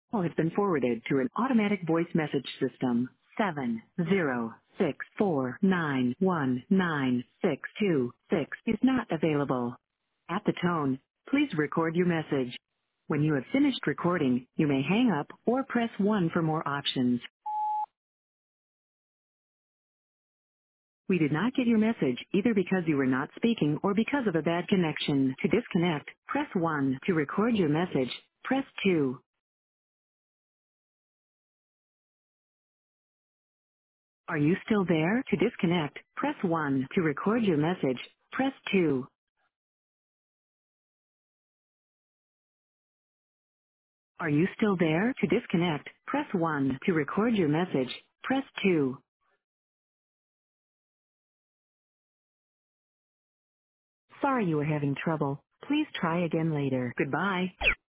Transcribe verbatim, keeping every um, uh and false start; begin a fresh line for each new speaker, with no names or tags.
Call has been forwarded to an automatic voice message system. Seven zero six four nine one nine six two six is not available. At the tone, please record your message. When you have finished recording, you may hang up or press one for more options. We did not get your message either because you were not speaking or because of a bad connection. To disconnect, press one. To record your message, press two. Are you still there? To disconnect, press one. To record your message, press two. Are you still there? To disconnect, press one. To record your message, press two. Sorry you were having trouble. Please try again later. Goodbye.